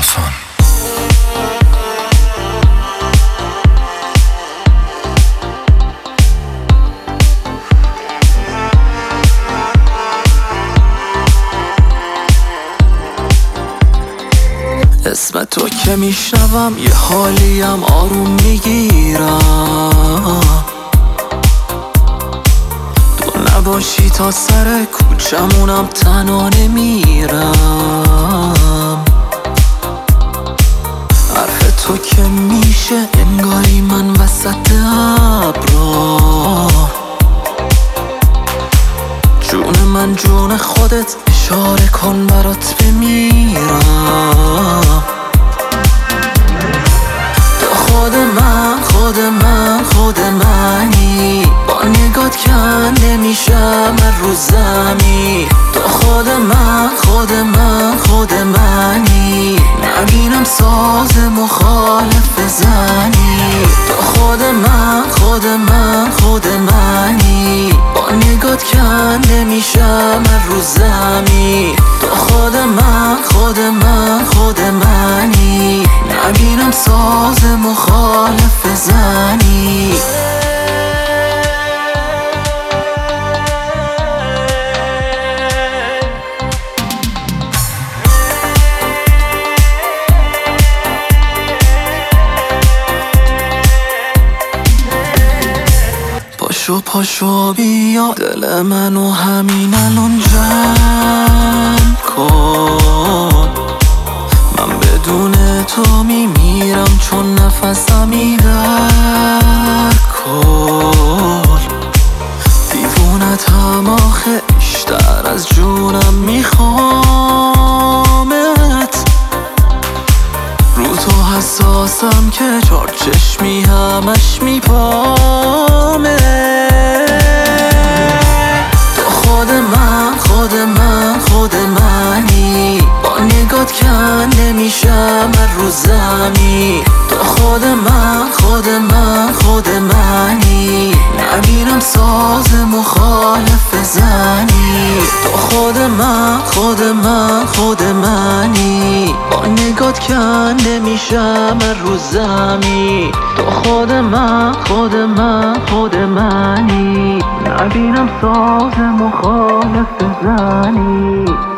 آسان. اسم تو که میشنوم یه حالیم آروم میگیرم. تو نباشی تا سر کوچمونم تنها نمیرم. حرف تو که میشه انگاری من وسط ابرا. جون من جون خودت اشاره کن برات بمیرم. تو خود منی، با نگات کنده میشم رو زمین. تو خود منی، نبینم ساز مخالف زنی. تو خود منی، با نگات کنده میشم رو زمین. تو خود منی، نبینم ساز مخالف زنی. پاشو بیا دل منو همین الان جمع کن. من بدون تو میمیرم چون نفسم در کل. دیوونتم آخه بیشتر از جونم میخوامت. رو تو حساسم که چار چشمی همش میپامه. تو خود منی، با نگات کنده میشم رو زمین. تو خود منی، نبینم ساز مخالف زنی. تو خود منی، با نگات کنده میشم رو زمین. تو خود منی، نبینم ساز مخالف زنی.